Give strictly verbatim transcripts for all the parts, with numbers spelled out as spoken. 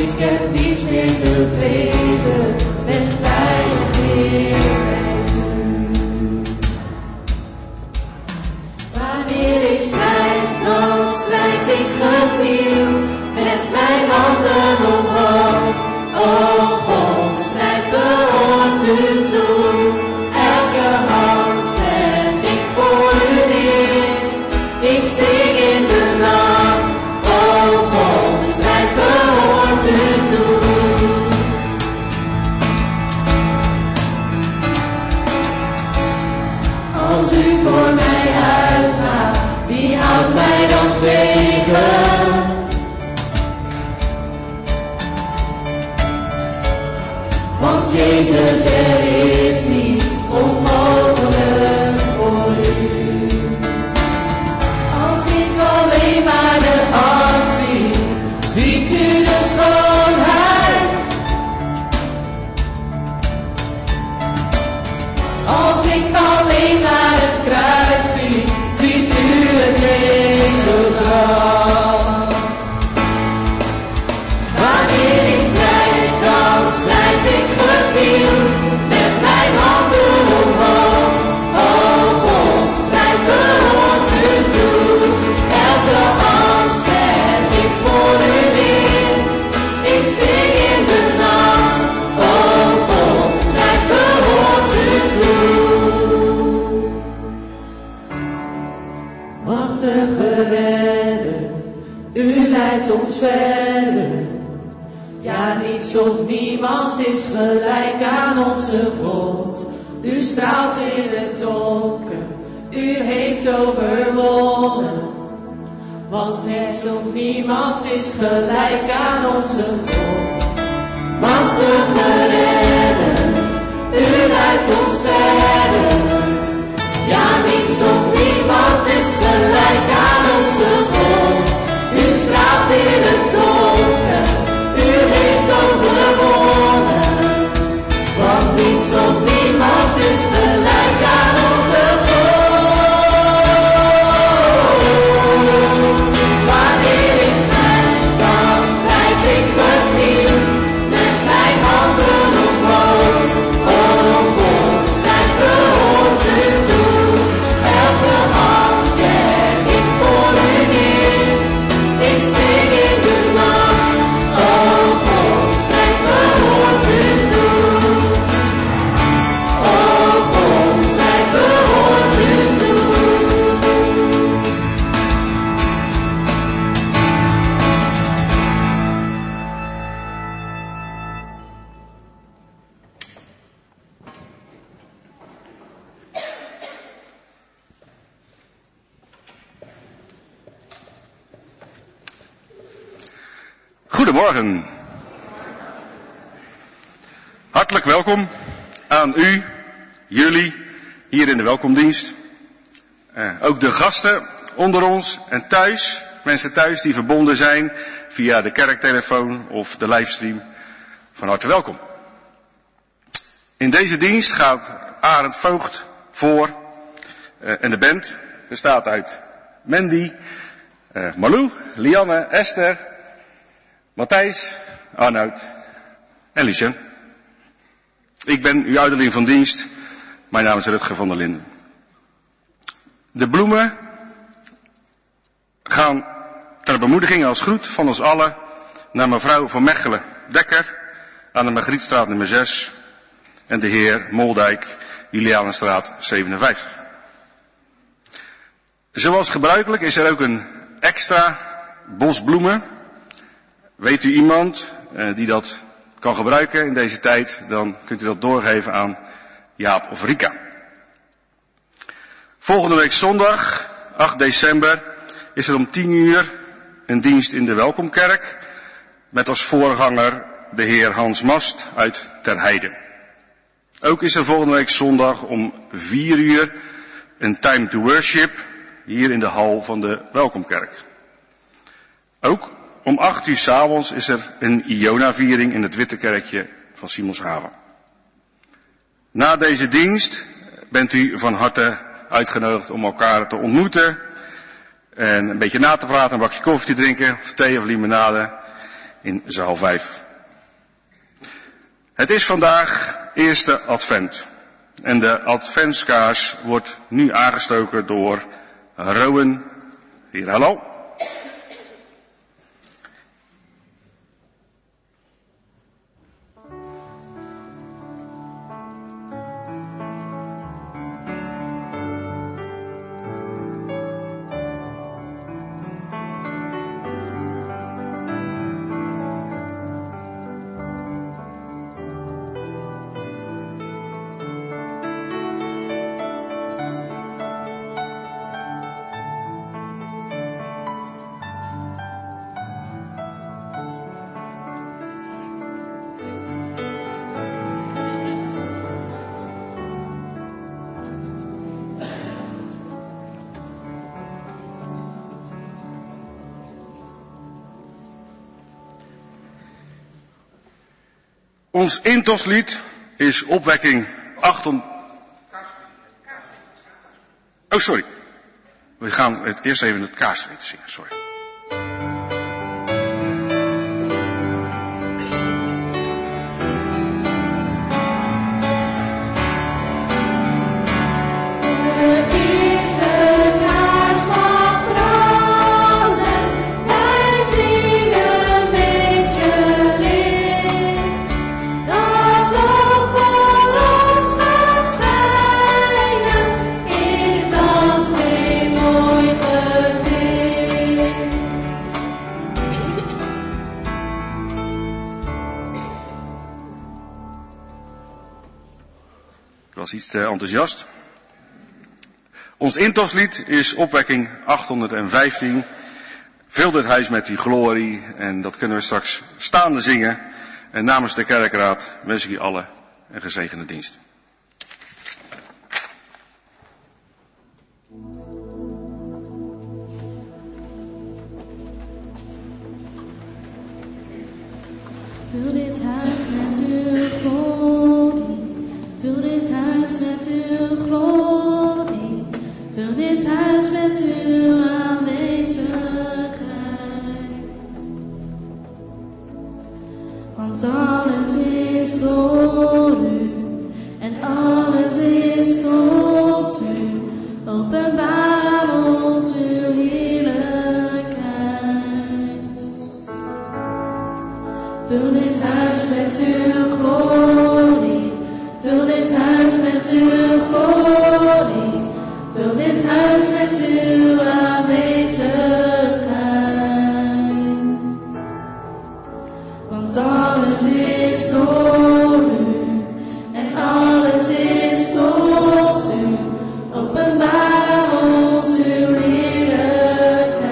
ik heb niets meer te vrezen, ben veilig Heer met u. Wanneer ik strijd, dan strijd ik gewild, met mijn handen omhoog. O God, strijd behoort u toe, elke hand leg ik voor u neer. Ik zing in de nacht, o God, strijd behoort u toe. Als u voor mij uitgaat, wie houdt mij dan tegen? Want Jezus, er is niets onmogelijk voor u. Als ik alleen maar de as zie, ziet u de schoonheid. Als ik alleen maar het kruis zie, ziet u het eeuwigdal. Wanneer ik strijd, dan strijd ik gewild, met mijn handen omhoog. O God, strijd behoort u toe, elke hand leg ik voor u neer. Ik zing in de nacht, o God, strijd behoort u toe. Machtige Redder, u leidt ons verder. Ja, niets of niemand is gelijk aan onze God. U straalt in het donker, u heeft overwonnen. Want niets of niemand is gelijk aan onze God. Machtige Redder, u leidt ons verder. Ja, niets of niemand is gelijk aan onze God. U straalt in het donker, u heeft overwonnen. Want niets of niemand is gelijk aan onze God. Wanneer ik strijd, dan strijd ik vernieuwd, met mijn handen omhoog. O God, strijd behoort u toe, elke hand leg ik voor u neer. Ik zing in de nacht, o God, strijd behoort u toe. O God, strijd behoort u toe. Goedemorgen. Hartelijk welkom aan u, jullie, hier in de welkomdienst. Uh, ook de gasten onder ons en thuis, mensen thuis die verbonden zijn via de kerktelefoon of de livestream. Van harte welkom. In deze dienst gaat Arend Voogd voor uh, en de band bestaat uit Mandy, uh, Malou, Lianne, Esther, Matthijs, Arnoud en Lucien. Ik ben uw ouderling van dienst. Mijn naam is Rutger van der Linden. De bloemen gaan ter bemoediging als groet van ons allen naar mevrouw van Mechelen Dekker aan de Margrietstraat nummer zes en de heer Moldijk, Julianenstraat zevenenvijftig. Zoals gebruikelijk is er ook een extra bos bloemen. Weet u iemand uh, die dat kan gebruiken in deze tijd, dan kunt u dat doorgeven aan Jaap of Rika. Volgende week zondag, acht december, is er om tien uur een dienst in de Welkomkerk met als voorganger de heer Hans Mast uit Ter Heide. Ook is er volgende week zondag om vier uur een time to worship hier in de hal van de Welkomkerk. Ook om acht uur 's avonds is er een Iona-viering in het Witte Kerkje van Simonshaven. Na deze dienst bent u van harte uitgenodigd om elkaar te ontmoeten en een beetje na te praten, een bakje koffie te drinken, of thee of limonade, in zaal vijf. Het is vandaag eerste advent. En de adventskaars wordt nu aangestoken door Rowan. Hier, hallo. Ons intoslied is opwekking achthonderd... Oh, sorry. We gaan het eerst even het kaarslied zingen, sorry. Iets te enthousiast. Ons intoslied is opwekking achthonderdvijftien. Vul dit huis met die glorie. En dat kunnen we straks staande zingen. En namens de kerkraad wens ik u allen een gezegende dienst. Vul dit huis met uw glorie. Vul dit huis met uw glorie, vul dit huis met uw aanwezigheid. Want alles is door u, en alles is tot u. Openbaar aan ons uw heerlijkheid. Vul dit huis met uw glorie. Vul dit huis met uw glorie, vul dit huis met uw aanwezigheid. Want alles is door u, en alles is tot u. Openbaar aan ons uw heerlijkheid.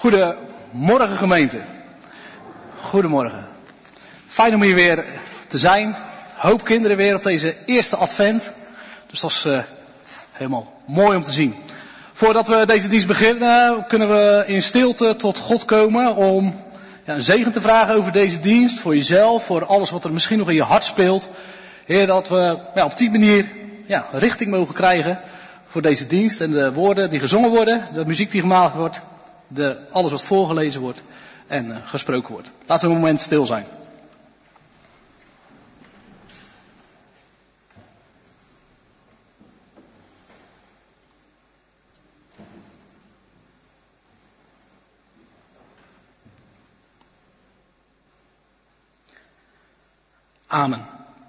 Goedemorgen gemeente. Goedemorgen. Fijn om hier weer te zijn. Hoop kinderen weer op deze eerste advent. Dus dat is uh, helemaal mooi om te zien. Voordat we deze dienst beginnen, kunnen we in stilte tot God komen om ja, een zegen te vragen over deze dienst. Voor jezelf, voor alles wat er misschien nog in je hart speelt. Heer, dat we ja, op die manier ja, richting mogen krijgen voor deze dienst. En de woorden die gezongen worden, de muziek die gemaakt wordt, de, alles wat voorgelezen wordt en uh, gesproken wordt. Laten we een moment stil zijn. Amen.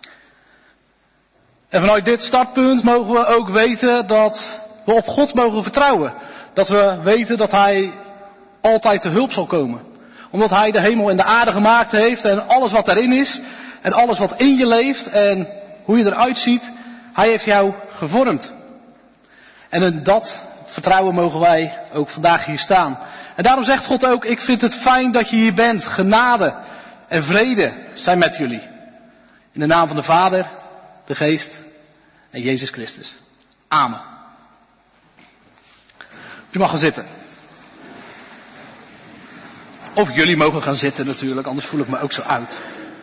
En vanuit dit startpunt mogen we ook weten dat we op God mogen vertrouwen. Dat we weten dat Hij altijd te hulp zal komen. Omdat Hij de hemel en de aarde gemaakt heeft en alles wat daarin is. En alles wat in je leeft en hoe je eruit ziet. Hij heeft jou gevormd. En in dat vertrouwen mogen wij ook vandaag hier staan. En daarom zegt God ook, ik vind het fijn dat je hier bent. Genade en vrede zijn met jullie. In de naam van de Vader, de Geest en Jezus Christus. Amen. U mag gaan zitten. Of jullie mogen gaan zitten natuurlijk, anders voel ik me ook zo oud.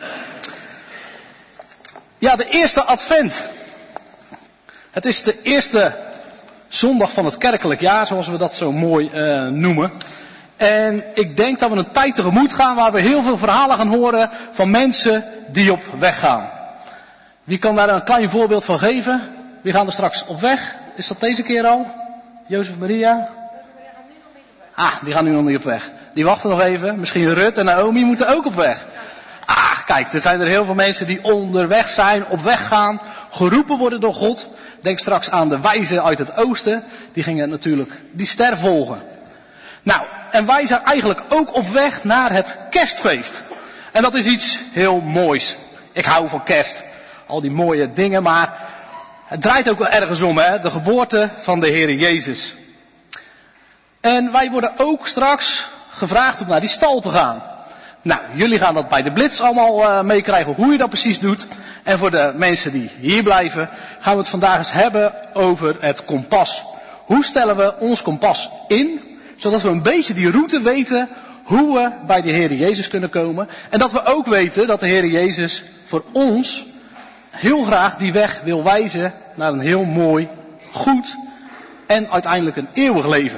Ja, de eerste advent. Het is de eerste zondag van het kerkelijk jaar, zoals we dat zo mooi uh, noemen. En ik denk dat we een tijd tegemoet gaan waar we heel veel verhalen gaan horen van mensen die op weg gaan. Wie kan daar een klein voorbeeld van geven? Wie gaan er straks op weg? Is dat deze keer al? Jozef Maria? Ah, die gaan nu nog niet op weg. Die wachten nog even. Misschien Rut en Naomi moeten ook op weg. Ah, kijk, er zijn er heel veel mensen die onderweg zijn, op weg gaan, geroepen worden door God. Denk straks aan de wijzen uit het oosten. Die gingen natuurlijk die ster volgen. Nou, en wij zijn eigenlijk ook op weg naar het kerstfeest. En dat is iets heel moois. Ik hou van kerst. Al die mooie dingen, maar het draait ook wel ergens om, hè? De geboorte van de Heere Jezus. En wij worden ook straks gevraagd om naar die stal te gaan. Nou, jullie gaan dat bij de Blitz allemaal uh, meekrijgen hoe je dat precies doet. En voor de mensen die hier blijven, gaan we het vandaag eens hebben over het kompas. Hoe stellen we ons kompas in, zodat we een beetje die route weten hoe we bij de Heere Jezus kunnen komen. En dat we ook weten dat de Heere Jezus voor ons heel graag die weg wil wijzen naar een heel mooi, goed en uiteindelijk een eeuwig leven.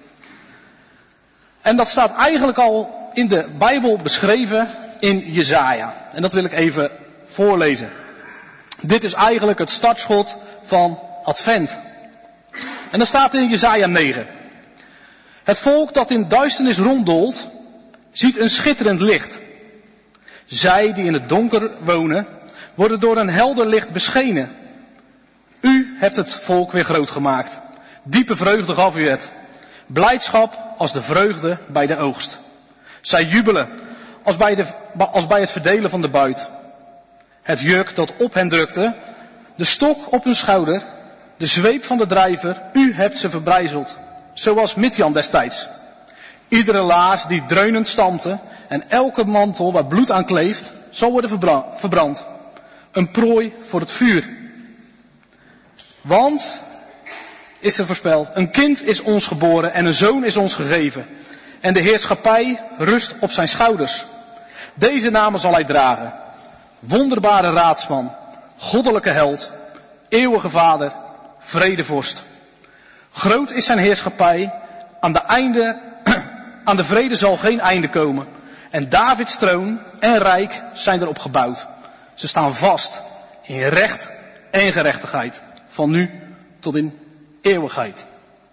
En dat staat eigenlijk al in de Bijbel beschreven in Jesaja. En dat wil ik even voorlezen. Dit is eigenlijk het startschot van Advent. En dat staat in Jesaja negen. Het volk dat in duisternis ronddolt, ziet een schitterend licht. Zij die in het donker wonen, worden door een helder licht beschenen. U hebt het volk weer groot gemaakt. Diepe vreugde gaf u het. Blijdschap als de vreugde bij de oogst. Zij jubelen als bij, de, als bij het verdelen van de buit. Het juk dat op hen drukte, de stok op hun schouder, de zweep van de drijver, u hebt ze verbrijzeld. Zoals Midjan destijds. Iedere laars die dreunend stampte en elke mantel waar bloed aan kleeft, zal worden verbrand. Een prooi voor het vuur. Want, is er voorspeld, een kind is ons geboren en een zoon is ons gegeven. En de heerschappij rust op zijn schouders. Deze namen zal hij dragen. Wonderbare raadsman, goddelijke held, eeuwige vader, vredevorst. Groot is zijn heerschappij, aan de, einde, aan de vrede zal geen einde komen. En Davids troon en rijk zijn erop gebouwd. Ze staan vast in recht en gerechtigheid, van nu tot in eeuwigheid.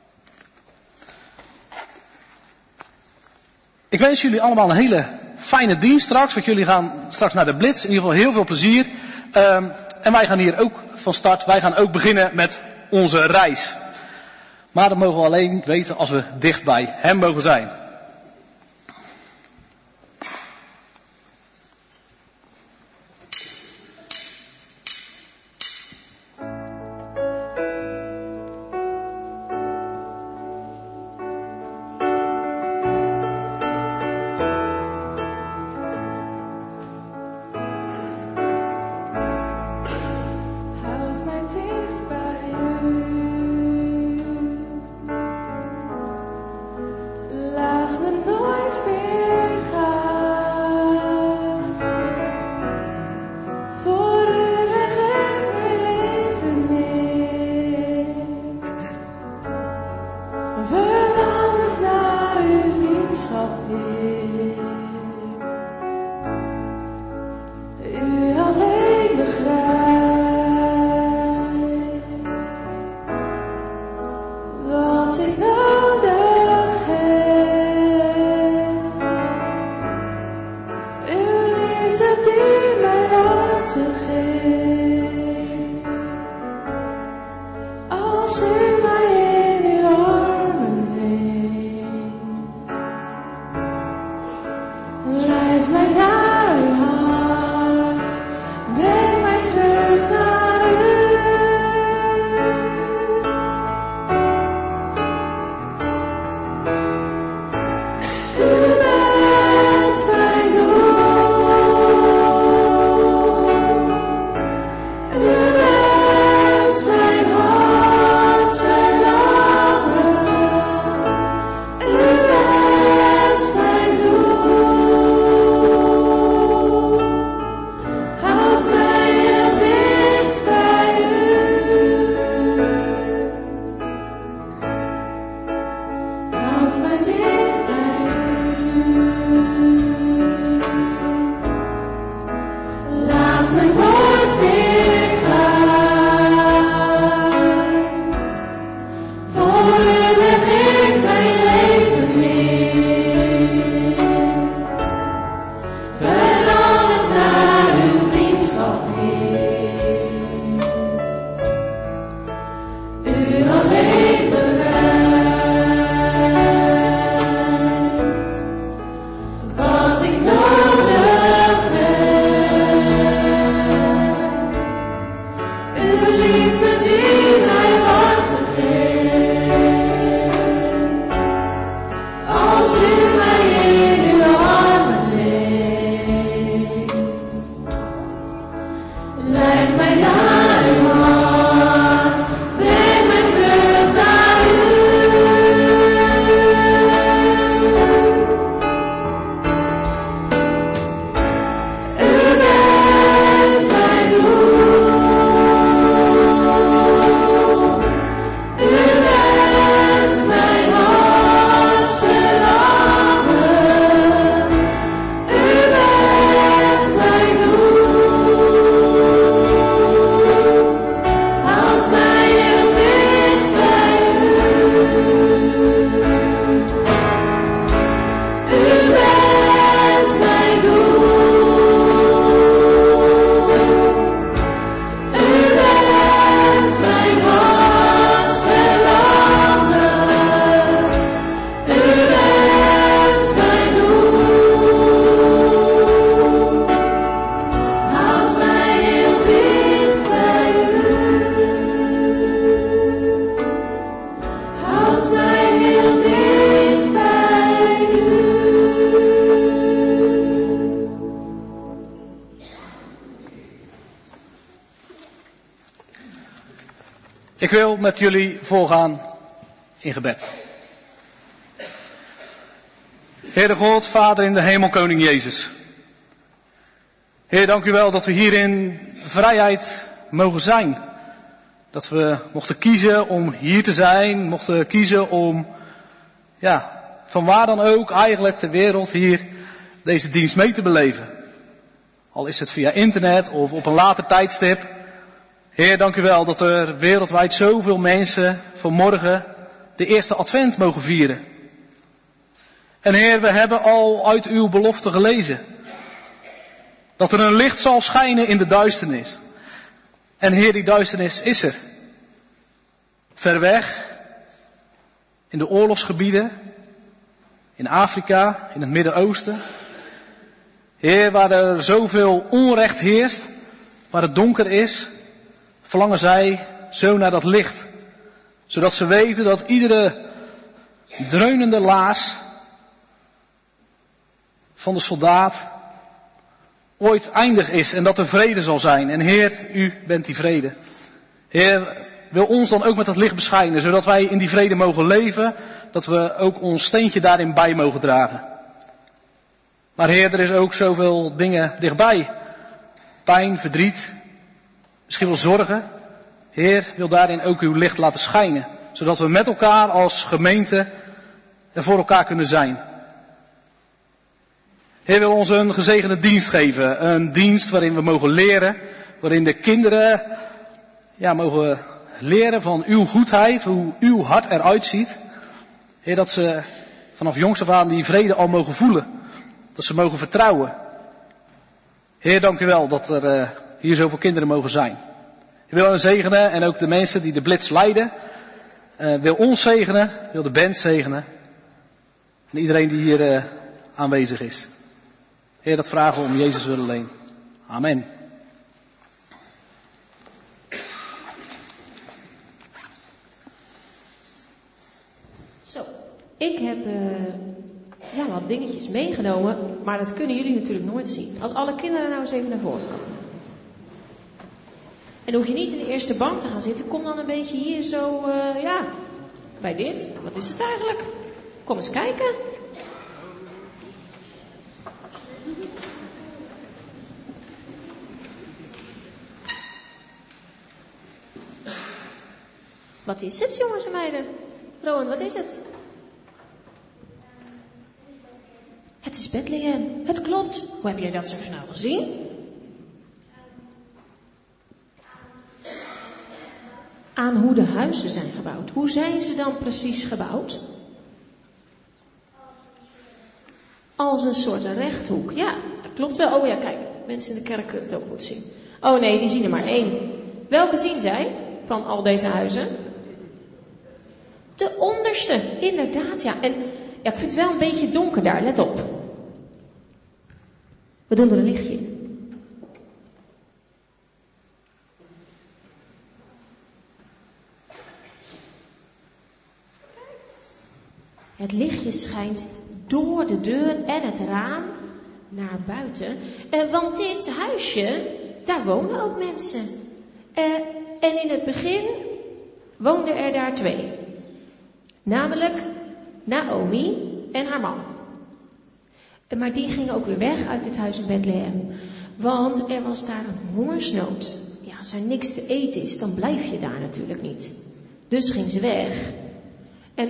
Ik wens jullie allemaal een hele fijne dienst straks, want jullie gaan straks naar de Blitz. In ieder geval heel veel plezier. Um, en wij gaan hier ook van start. Wij gaan ook beginnen met onze reis. Maar dat mogen we alleen weten als we dicht bij Hem mogen zijn. Leid mij naar uw hart, breng mij terug naar u. U bent mijn doel. U bent mijn hart verlangen. U bent mijn doel. Houd mij heel dicht bij u. U bent mijn doel. U bent mijn hart verlangen. U bent mijn doel. Houd mij heel dicht bij u. Houd mij heel dicht bij u. Ik wil met jullie voorgaan in gebed. Heere God, Vader in de hemel, Koning Jezus. Heer, dank u wel dat we hier in vrijheid mogen zijn. Dat we mochten kiezen om hier te zijn, mochten kiezen om, ja, van waar dan ook eigenlijk ter wereld hier deze dienst mee te beleven. Al is het via internet of op een later tijdstip. Heer, dank u wel dat er wereldwijd zoveel mensen vanmorgen de eerste advent mogen vieren. En Heer, we hebben al uit uw belofte gelezen. Dat er een licht zal schijnen in de duisternis. En Heer, die duisternis is er. Ver weg, in de oorlogsgebieden, in Afrika, in het Midden-Oosten. Heer, waar er zoveel onrecht heerst, waar het donker is, verlangen zij zo naar dat licht. Zodat ze weten dat iedere dreunende laars van de soldaat ooit eindig is en dat er vrede zal zijn. En Heer, u bent die vrede. Heer, wil ons dan ook met dat licht beschijnen, zodat wij in die vrede mogen leven, dat we ook ons steentje daarin bij mogen dragen. Maar Heer, er is ook zoveel dingen dichtbij. Pijn, verdriet, misschien wel zorgen. Heer, wil daarin ook uw licht laten schijnen, zodat we met elkaar als gemeente er voor elkaar kunnen zijn. Heer, wil ons een gezegende dienst geven. Een dienst waarin we mogen leren. Waarin de kinderen, ja, mogen leren van uw goedheid. Hoe uw hart eruit ziet. Heer, dat ze vanaf jongs af aan die vrede al mogen voelen. Dat ze mogen vertrouwen. Heer, dank u wel dat er uh, hier zoveel kinderen mogen zijn. Ik wil hen zegenen en ook de mensen die de blitz leiden. Uh, wil ons zegenen, wil de band zegenen. En iedereen die hier uh, aanwezig is. Heer, dat vragen we om Jezus willen alleen. Amen. Zo, ik heb uh, ja, wat dingetjes meegenomen, maar dat kunnen jullie natuurlijk nooit zien. Als alle kinderen nou eens even naar voren komen. En hoef je niet in de eerste bank te gaan zitten, kom dan een beetje hier zo, uh, ja, bij dit. Wat is het eigenlijk? Kom eens kijken. Wat is het, jongens en meiden? Rowan, wat is het? Het is Bethlehem. Het klopt. Hoe heb jij dat zo snel gezien? Aan hoe de huizen zijn gebouwd. Hoe zijn ze dan precies gebouwd? Als een soort rechthoek. Ja, dat klopt wel. Oh ja, kijk. Mensen in de kerk kunnen het ook goed zien. Oh nee, die zien er maar één. Welke zien zij van al deze huizen? De onderste, inderdaad, ja. En ja, ik vind het wel een beetje donker daar, let op. We doen er een lichtje. Het lichtje schijnt door de deur en het raam naar buiten. Eh, want dit huisje, daar wonen ook mensen. Uh, en in het begin woonden er daar twee. Namelijk Naomi en haar man. Uh, maar die gingen ook weer weg uit dit huis in Bethlehem. Want er was daar een hongersnood. Ja, als er niks te eten is, dan blijf je daar natuurlijk niet. Dus ging ze weg. En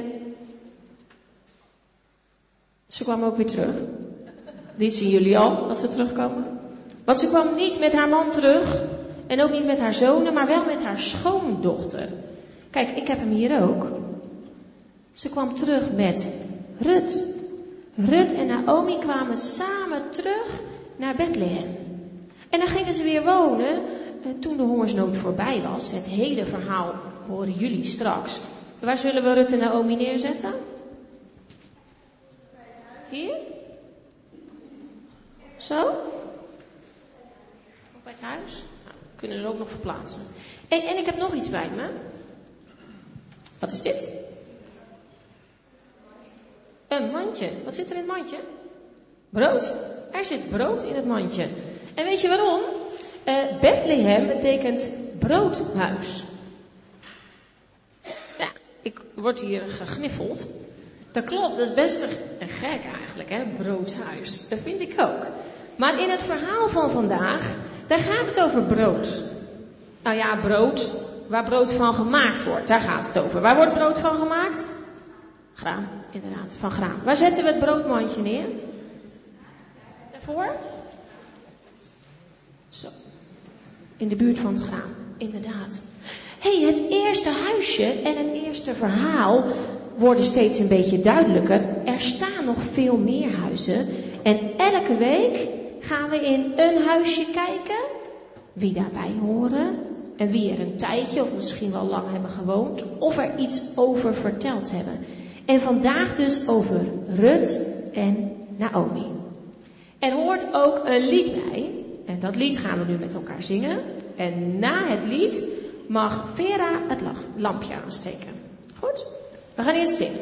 ze kwam ook weer terug. Dit zien jullie al, dat ze terugkomen. Want ze kwam niet met haar man terug. En ook niet met haar zonen, maar wel met haar schoondochter. Kijk, ik heb hem hier ook. Ze kwam terug met Rut. Rut en Naomi kwamen samen terug naar Bethlehem. En dan gingen ze weer wonen toen de hongersnood voorbij was. Het hele verhaal horen jullie straks. Waar zullen we Rut en Naomi neerzetten? Hier? Zo? Of bij het huis? Nou, we kunnen ze ook nog verplaatsen. En, en ik heb nog iets bij me. Wat is dit? Een mandje. Wat zit er in het mandje? Brood. Er zit brood in het mandje. En weet je waarom? Uh, Bethlehem betekent broodhuis. Ja, ik word hier gegniffeld. Dat klopt, dat is best een gek eigenlijk, hè, broodhuis. Dat vind ik ook. Maar in het verhaal van vandaag, daar gaat het over brood. Nou ja, brood, waar brood van gemaakt wordt, daar gaat het over. Waar wordt brood van gemaakt? Graan, inderdaad, van graan. Waar zetten we het broodmandje neer? Daarvoor? Zo. In de buurt van het graan, inderdaad. Hé, hey, het eerste huisje en het eerste verhaal worden steeds een beetje duidelijker. Er staan nog veel meer huizen. En elke week gaan we in een huisje kijken. Wie daarbij horen. En wie er een tijdje of misschien wel lang hebben gewoond. Of er iets over verteld hebben. En vandaag dus over Rut en Naomi. Er hoort ook een lied bij. En dat lied gaan we nu met elkaar zingen. En na het lied mag Vera het lampje aansteken. Goed? We gaan eerst zingen.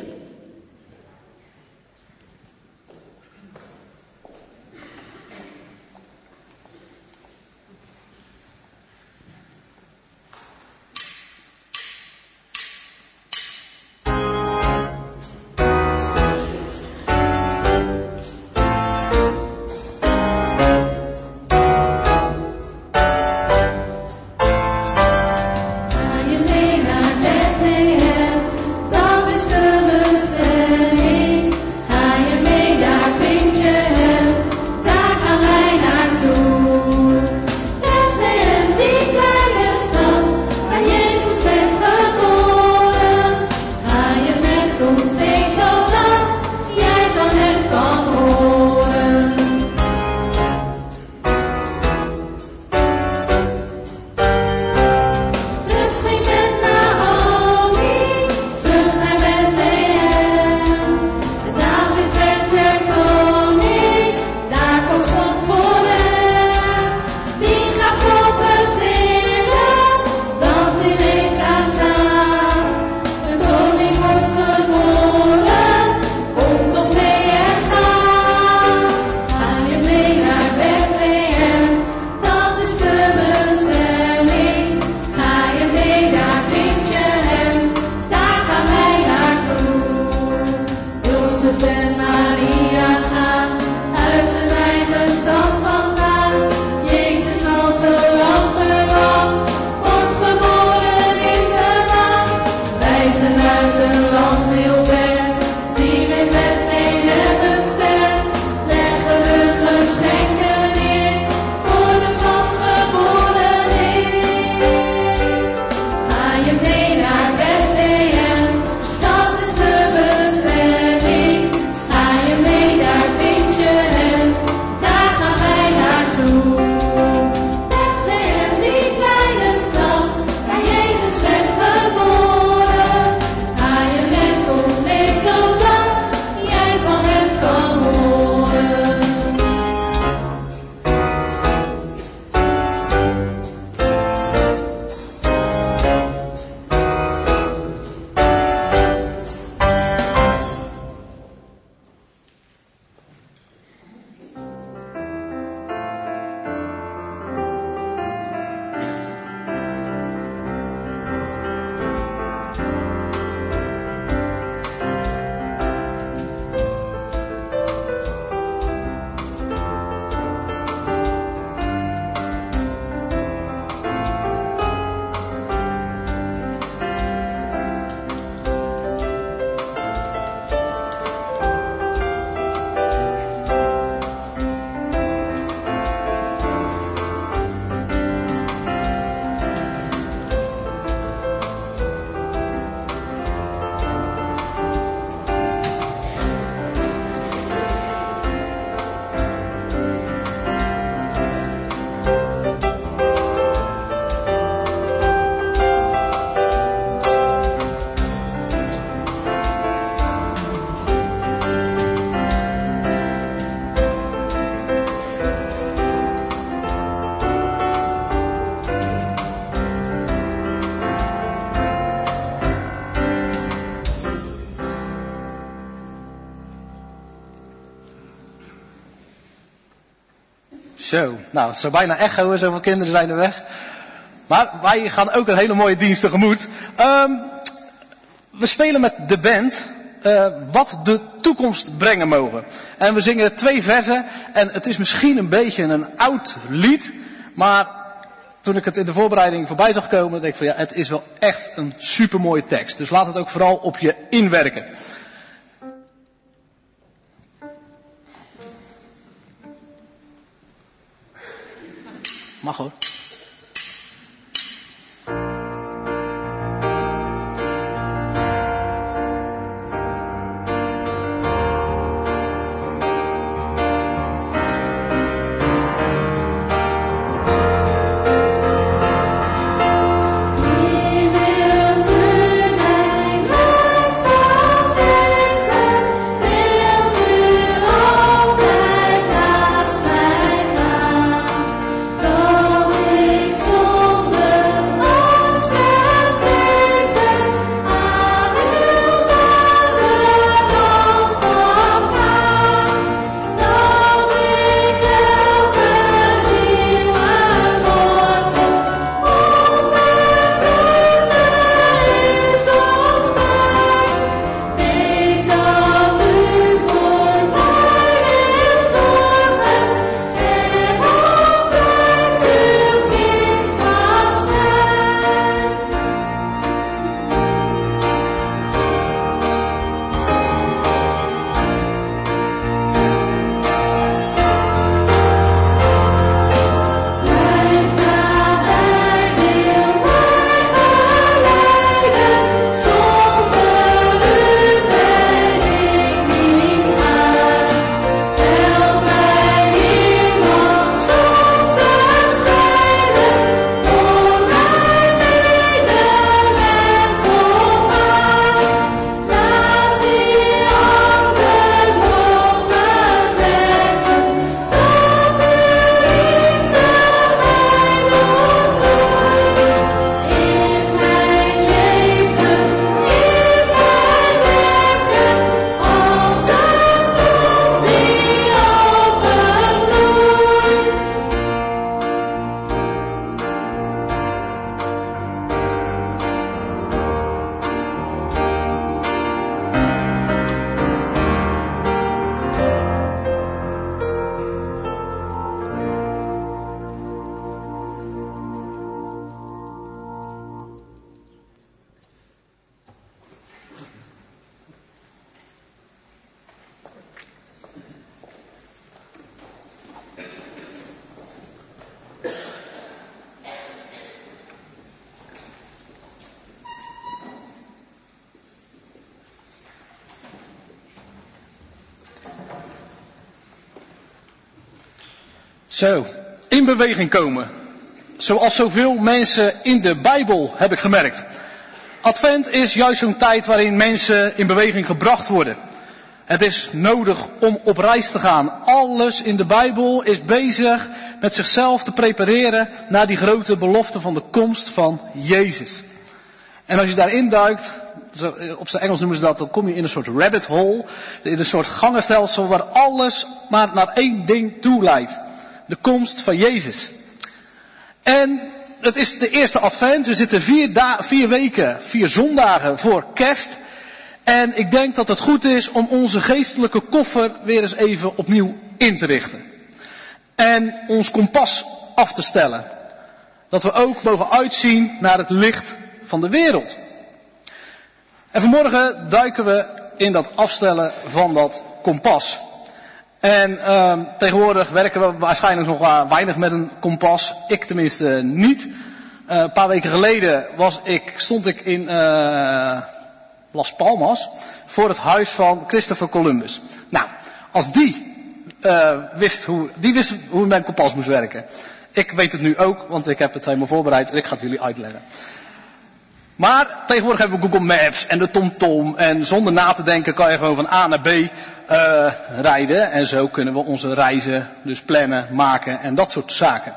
Ga je mee naar Bethlehem, dat is de Zo, nou, het zou bijna echoen, zoveel kinderen zijn er weg. Maar wij gaan ook een hele mooie dienst tegemoet. Um, we spelen met de band uh, wat de toekomst brengen mogen. En we zingen twee versen en het is misschien een beetje een oud lied, maar toen ik het in de voorbereiding voorbij zag komen, denk ik van ja, het is wel echt een supermooie tekst. Dus laat het ook vooral op je inwerken. Mag hoor. Zo, in beweging komen. Zoals zoveel mensen in de Bijbel, heb ik gemerkt. Advent is juist zo'n tijd waarin mensen in beweging gebracht worden. Het is nodig om op reis te gaan. Alles in de Bijbel is bezig met zichzelf te prepareren naar die grote belofte van de komst van Jezus. En als je daarin duikt, op zijn Engels noemen ze dat, dan kom je in een soort rabbit hole. In een soort gangenstelsel waar alles maar naar één ding toe leidt. De komst van Jezus. En het is de eerste Advent. We zitten vier, da- vier weken, vier zondagen voor kerst. En ik denk dat het goed is om onze geestelijke koffer weer eens even opnieuw in te richten. En ons kompas af te stellen. Dat we ook mogen uitzien naar het licht van de wereld. En vanmorgen duiken we in dat afstellen van dat kompas. En uh, tegenwoordig werken we waarschijnlijk nog uh, weinig met een kompas. Ik tenminste niet. Uh, een paar weken geleden was ik, stond ik in uh, Las Palmas voor het huis van Christopher Columbus. Nou, als die, uh, wist hoe, die wist hoe mijn kompas moest werken. Ik weet het nu ook, want ik heb het helemaal voorbereid en ik ga het jullie uitleggen. Maar tegenwoordig hebben we Google Maps en de TomTom en zonder na te denken kan je gewoon van A naar B uh, rijden. En zo kunnen we onze reizen dus plannen, maken en dat soort zaken.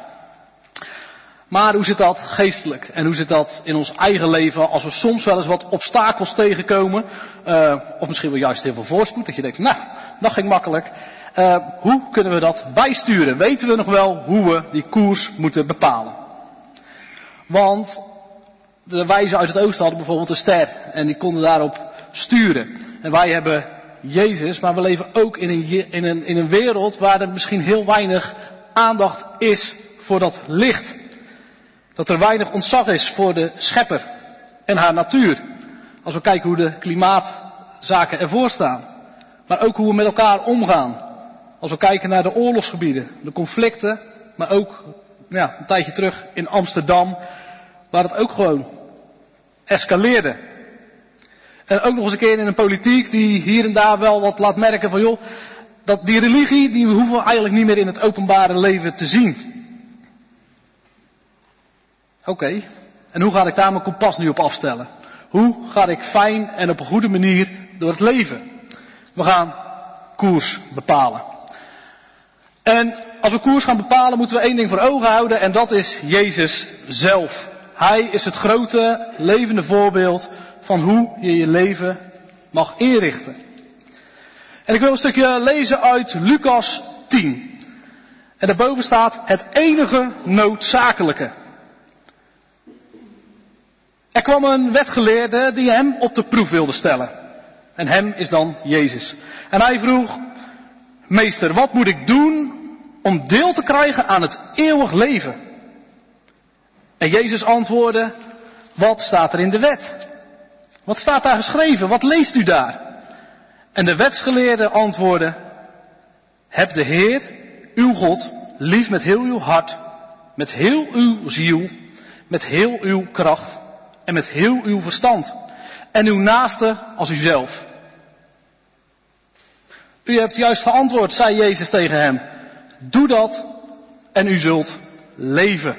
Maar hoe zit dat geestelijk? En hoe zit dat in ons eigen leven als we soms wel eens wat obstakels tegenkomen? Uh, of misschien wel juist heel veel voorspoed. Dat je denkt, nou, dat ging makkelijk. Uh, hoe kunnen we dat bijsturen? Weten we nog wel hoe we die koers moeten bepalen? Want de wijzen uit het oosten hadden bijvoorbeeld een ster. En die konden daarop sturen. En wij hebben Jezus, maar we leven ook in een, in een, in een wereld waar er misschien heel weinig aandacht is voor dat licht. Dat er weinig ontzag is voor de schepper en haar natuur. Als we kijken hoe de klimaatzaken ervoor staan. Maar ook hoe we met elkaar omgaan. Als we kijken naar de oorlogsgebieden, de conflicten. Maar ook ja, een tijdje terug in Amsterdam. Waar het ook gewoon escaleerde. En ook nog eens een keer in een politiek die hier en daar wel wat laat merken van joh. Dat die religie, die hoeven we eigenlijk niet meer in het openbare leven te zien. Oké, okay. En hoe ga ik daar mijn kompas nu op afstellen? Hoe ga ik fijn en op een goede manier door het leven? We gaan koers bepalen. En als we koers gaan bepalen moeten we één ding voor ogen houden en dat is Jezus zelf. Hij is het grote levende voorbeeld van hoe je je leven mag inrichten. En ik wil een stukje lezen uit Lucas tien. En daarboven staat het enige noodzakelijke. Er kwam een wetgeleerde die hem op de proef wilde stellen. En hem is dan Jezus. En hij vroeg, meester, wat moet ik doen om deel te krijgen aan het eeuwig leven? En Jezus antwoordde, wat staat er in de wet? Wat staat daar geschreven? Wat leest u daar? En de wetsgeleerde antwoordde, heb de Heer, uw God, lief met heel uw hart, met heel uw ziel, met heel uw kracht en met heel uw verstand. En uw naaste als uzelf. U hebt juist geantwoord, zei Jezus tegen hem. Doe dat en u zult leven.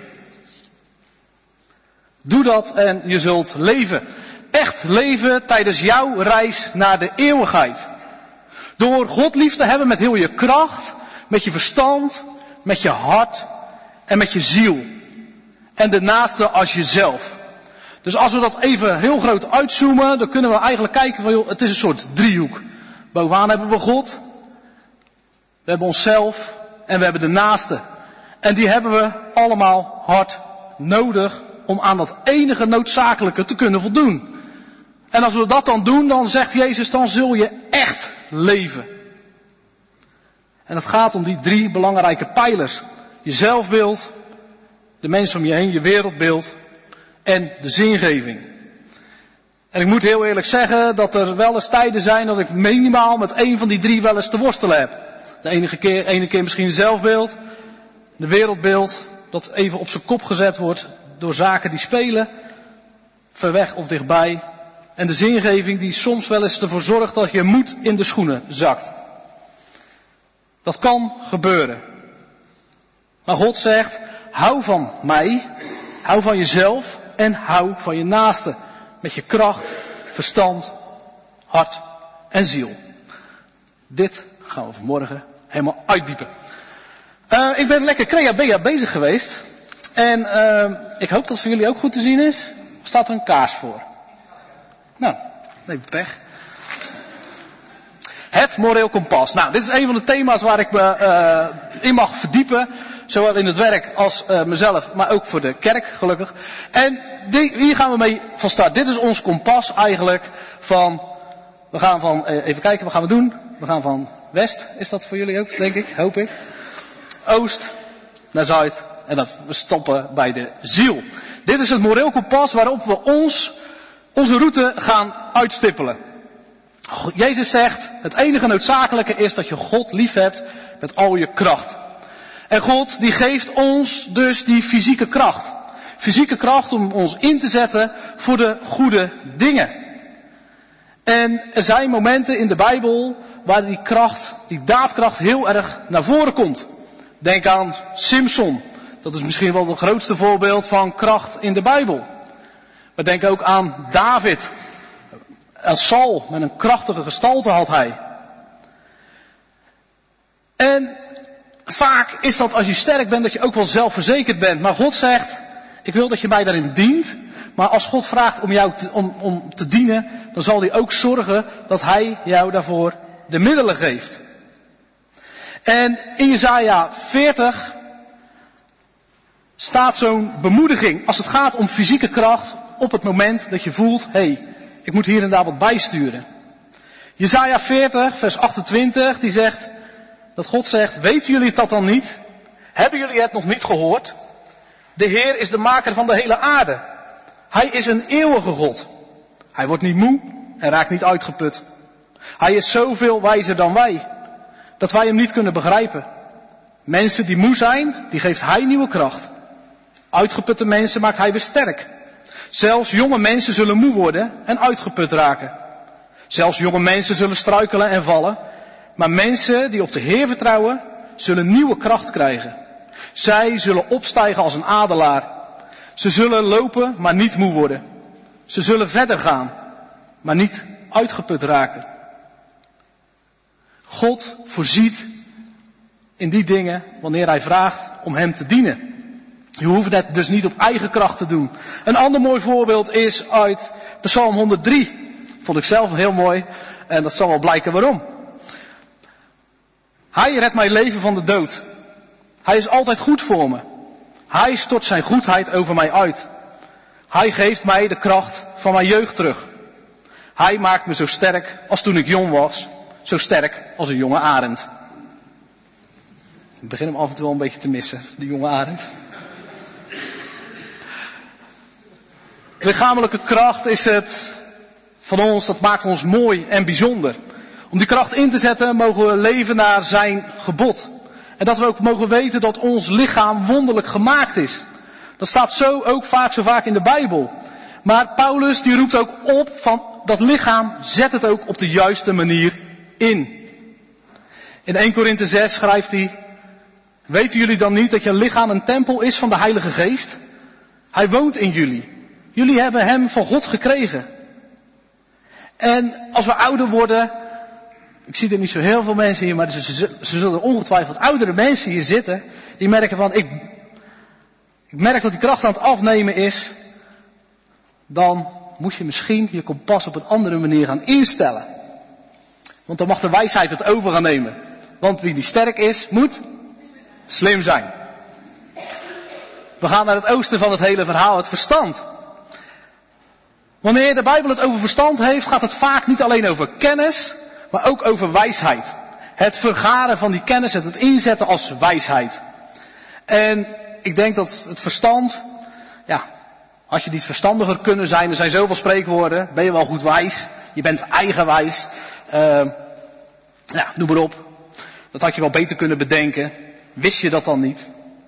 Doe dat en je zult leven. Echt leven tijdens jouw reis naar de eeuwigheid. Door God lief te hebben met heel je kracht, met je verstand, met je hart en met je ziel. En de naaste als jezelf. Dus als we dat even heel groot uitzoomen, dan kunnen we eigenlijk kijken van, joh, het is een soort driehoek. Bovenaan hebben we God, we hebben onszelf en we hebben de naaste. En die hebben we allemaal hard nodig om aan dat enige noodzakelijke te kunnen voldoen. En als we dat dan doen, dan zegt Jezus, dan zul je echt leven. En het gaat om die drie belangrijke pijlers. Je zelfbeeld, de mensen om je heen, je wereldbeeld en de zingeving. En ik moet heel eerlijk zeggen dat er wel eens tijden zijn dat ik minimaal met één van die drie wel eens te worstelen heb. De ene keer, ene keer misschien het zelfbeeld, de wereldbeeld, dat even op zijn kop gezet wordt door zaken die spelen, ver weg of dichtbij. En de zingeving die soms wel eens ervoor zorgt dat je moed in de schoenen zakt. Dat kan gebeuren. Maar God zegt, hou van mij, hou van jezelf en hou van je naaste. Met je kracht, verstand, hart en ziel. Dit gaan we vanmorgen helemaal uitdiepen. Uh, ik ben lekker creabea bezig geweest. En uh, ik hoop dat het voor jullie ook goed te zien is. Er staat er een kaars voor. Nou, even pech. Het moreel kompas. Nou, dit is een van de thema's waar ik me uh, in mag verdiepen. Zowel in het werk als uh, mezelf, maar ook voor de kerk, gelukkig. En die, hier gaan we mee van start. Dit is ons kompas eigenlijk van, we gaan van, uh, even kijken, wat gaan we doen? We gaan van west, is dat voor jullie ook, denk ik, hoop ik. Oost naar zuid en dat, we stoppen bij de ziel. Dit is het moreel kompas waarop we ons, onze route gaan uitstippelen. Jezus zegt, het enige noodzakelijke is dat je God lief hebt met al je kracht. En God die geeft ons dus die fysieke kracht. Fysieke kracht om ons in te zetten voor de goede dingen. En er zijn momenten in de Bijbel waar die kracht, die daadkracht heel erg naar voren komt. Denk aan Simson. Dat is misschien wel het grootste voorbeeld van kracht in de Bijbel. Maar denk ook aan David. Aan Saul, met een krachtige gestalte had hij. En vaak is dat als je sterk bent dat je ook wel zelfverzekerd bent. Maar God zegt, ik wil dat je mij daarin dient. Maar als God vraagt om jou te, om, om te dienen, dan zal hij ook zorgen dat hij jou daarvoor de middelen geeft. En in Jesaja veertig staat zo'n bemoediging als het gaat om fysieke kracht op het moment dat je voelt, hé, hey, ik moet hier en daar wat bijsturen. Jesaja veertig, vers achtentwintig, die zegt, dat God zegt, weten jullie dat dan niet? Hebben jullie het nog niet gehoord? De Heer is de maker van de hele aarde. Hij is een eeuwige God. Hij wordt niet moe en raakt niet uitgeput. Hij is zoveel wijzer dan wij, dat wij hem niet kunnen begrijpen. Mensen die moe zijn, die geeft hij nieuwe kracht. Uitgeputte mensen maakt hij weer sterk. Zelfs jonge mensen zullen moe worden en uitgeput raken. Zelfs jonge mensen zullen struikelen en vallen. Maar mensen die op de Heer vertrouwen, zullen nieuwe kracht krijgen. Zij zullen opstijgen als een adelaar. Ze zullen lopen, maar niet moe worden. Ze zullen verder gaan, maar niet uitgeput raken. God voorziet in die dingen wanneer hij vraagt om hem te dienen. Je hoeft het dus niet op eigen kracht te doen. Een ander mooi voorbeeld is uit Psalm honderddrie. Vond ik zelf heel mooi en dat zal wel blijken waarom. Hij redt mijn leven van de dood. Hij is altijd goed voor me. Hij stort zijn goedheid over mij uit. Hij geeft mij de kracht van mijn jeugd terug. Hij maakt me zo sterk als toen ik jong was. Zo sterk als een jonge arend. Ik begin hem af en toe wel een beetje te missen, die jonge arend. Lichamelijke kracht is het van ons, dat maakt ons mooi en bijzonder. Om die kracht in te zetten mogen we leven naar zijn gebod. En dat we ook mogen weten dat ons lichaam wonderlijk gemaakt is. Dat staat zo ook vaak zo vaak in de Bijbel. Maar Paulus die roept ook op van dat lichaam, zet het ook op de juiste manier in. In Eerste Korinthe zes schrijft hij, weten jullie dan niet dat je lichaam een tempel is van de Heilige Geest? Hij woont in jullie. Jullie hebben hem van God gekregen. En als we ouder worden, ik zie er niet zo heel veel mensen hier, maar ze, ze, ze zullen ongetwijfeld oudere mensen hier zitten, die merken van, ik, ik merk dat die kracht aan het afnemen is, dan moet je misschien je kompas op een andere manier gaan instellen. Want dan mag de wijsheid het over gaan nemen. Want wie die sterk is, moet slim zijn. We gaan naar het oosten van het hele verhaal, het verstand. Wanneer de Bijbel het over verstand heeft, gaat het vaak niet alleen over kennis, maar ook over wijsheid. Het vergaren van die kennis en het inzetten als wijsheid. En ik denk dat het verstand, ja, had je niet verstandiger kunnen zijn, er zijn zoveel spreekwoorden, ben je wel goed wijs, je bent eigenwijs, uh, ja, noem maar op. Dat had je wel beter kunnen bedenken, wist je dat dan niet?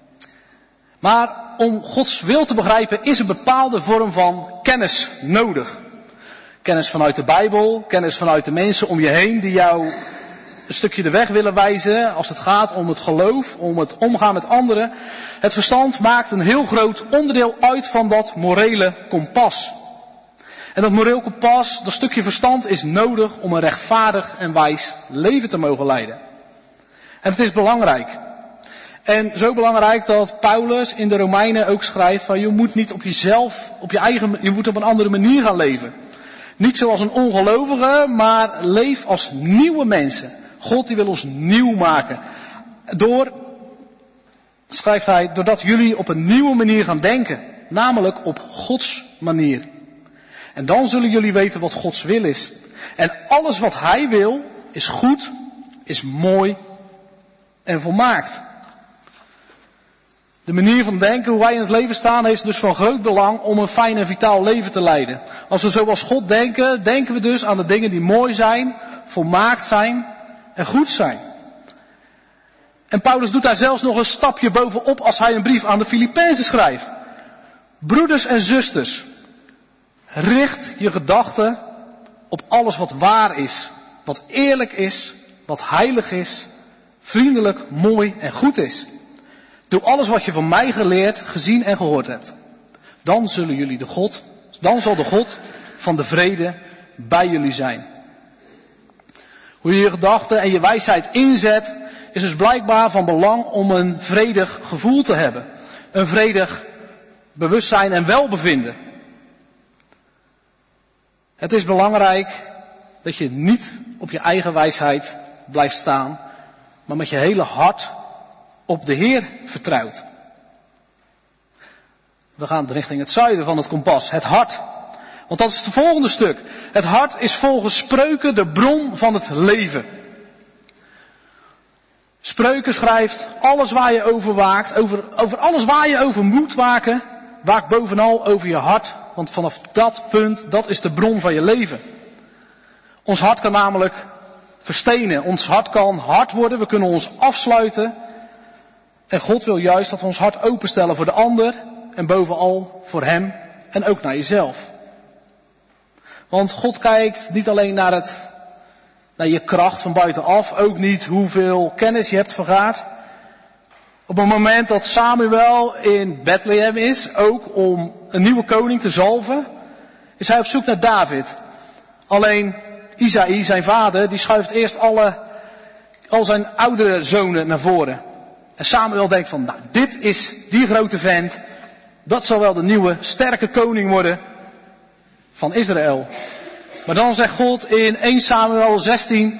Maar om Gods wil te begrijpen is een bepaalde vorm van kennis nodig. Kennis vanuit de Bijbel, kennis vanuit de mensen om je heen die jou een stukje de weg willen wijzen als het gaat om het geloof, om het omgaan met anderen. Het verstand maakt een heel groot onderdeel uit van dat morele kompas. En dat moreel kompas, dat stukje verstand is nodig om een rechtvaardig en wijs leven te mogen leiden. En het is belangrijk. En zo belangrijk dat Paulus in de Romeinen ook schrijft van je moet niet op jezelf, op je eigen, je moet op een andere manier gaan leven. Niet zoals een ongelovige, maar leef als nieuwe mensen. God die wil ons nieuw maken. Door, schrijft hij, doordat jullie op een nieuwe manier gaan denken. Namelijk op Gods manier. En dan zullen jullie weten wat Gods wil is. En alles wat hij wil is goed, is mooi en volmaakt. De manier van denken, hoe wij in het leven staan, is dus van groot belang om een fijn en vitaal leven te leiden. Als we zoals God denken, denken we dus aan de dingen die mooi zijn, volmaakt zijn en goed zijn. En Paulus doet daar zelfs nog een stapje bovenop als hij een brief aan de Filippenzen schrijft. Broeders en zusters, richt je gedachten op alles wat waar is, wat eerlijk is, wat heilig is, vriendelijk, mooi en goed is. Doe alles wat je van mij geleerd, gezien en gehoord hebt. Dan zullen jullie de God, dan zal de God van de vrede bij jullie zijn. Hoe je je gedachten en je wijsheid inzet, is dus blijkbaar van belang om een vredig gevoel te hebben. Een vredig bewustzijn en welbevinden. Het is belangrijk dat je niet op je eigen wijsheid blijft staan, maar met je hele hart op de Heer vertrouwt. We gaan richting het zuiden van het kompas, het hart. Want dat is het volgende stuk. Het hart is volgens Spreuken de bron van het leven. Spreuken schrijft, alles waar je over waakt, over, over alles waar je over moet waken, waak bovenal over je hart. Want vanaf dat punt, dat is de bron van je leven. Ons hart kan namelijk verstenen. Ons hart kan hard worden, we kunnen ons afsluiten. En God wil juist dat we ons hart openstellen voor de ander en bovenal voor hem en ook naar jezelf. Want God kijkt niet alleen naar, het, naar je kracht van buitenaf, ook niet hoeveel kennis je hebt vergaard. Op het moment dat Samuel in Bethlehem is, ook om een nieuwe koning te zalven, is hij op zoek naar David. Alleen Isaïe, zijn vader, die schuift eerst alle, al zijn oudere zonen naar voren. En Samuel denkt van, nou, dit is die grote vent, dat zal wel de nieuwe sterke koning worden van Israël. Maar dan zegt God in eerste Samuel zestien,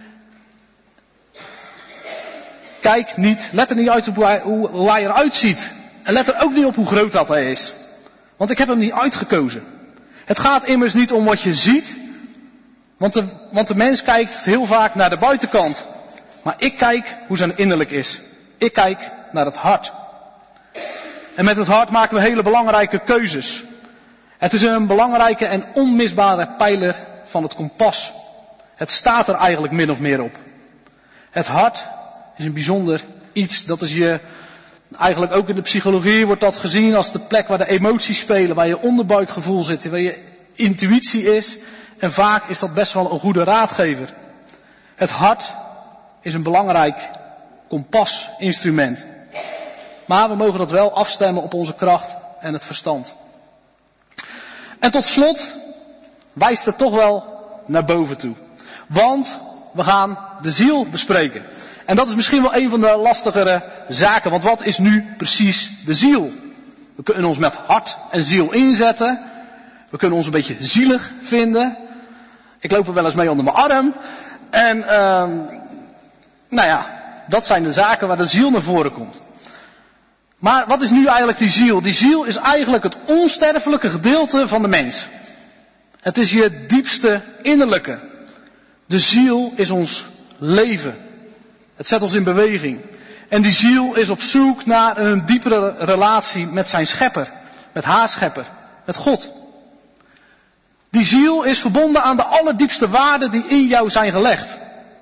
kijk niet, let er niet uit op hoe hij, hoe hij eruit ziet. En let er ook niet op hoe groot dat hij is. Want ik heb hem niet uitgekozen. Het gaat immers niet om wat je ziet. Want de, want de mens kijkt heel vaak naar de buitenkant. Maar ik kijk hoe zijn innerlijk is. Ik kijk naar het hart. En met het hart maken we hele belangrijke keuzes. Het is een belangrijke en onmisbare pijler van het kompas. Het staat er eigenlijk min of meer op. Het hart is een bijzonder iets. Dat is je, eigenlijk ook in de psychologie wordt dat gezien als de plek waar de emoties spelen. Waar je onderbuikgevoel zit, waar je intuïtie is. En vaak is dat best wel een goede raadgever. Het hart is een belangrijk kompasinstrument. Maar we mogen dat wel afstemmen op onze kracht en het verstand. En tot slot wijst het toch wel naar boven toe. Want we gaan de ziel bespreken. En dat is misschien wel een van de lastigere zaken. Want wat is nu precies de ziel? We kunnen ons met hart en ziel inzetten. We kunnen ons een beetje zielig vinden. Ik loop er wel eens mee onder mijn arm. En uh, nou ja, dat zijn de zaken waar de ziel naar voren komt. Maar wat is nu eigenlijk die ziel? Die ziel is eigenlijk het onsterfelijke gedeelte van de mens. Het is je diepste innerlijke. De ziel is ons leven. Het zet ons in beweging. En die ziel is op zoek naar een diepere relatie met zijn schepper. Met haar schepper. Met God. Die ziel is verbonden aan de allerdiepste waarden die in jou zijn gelegd.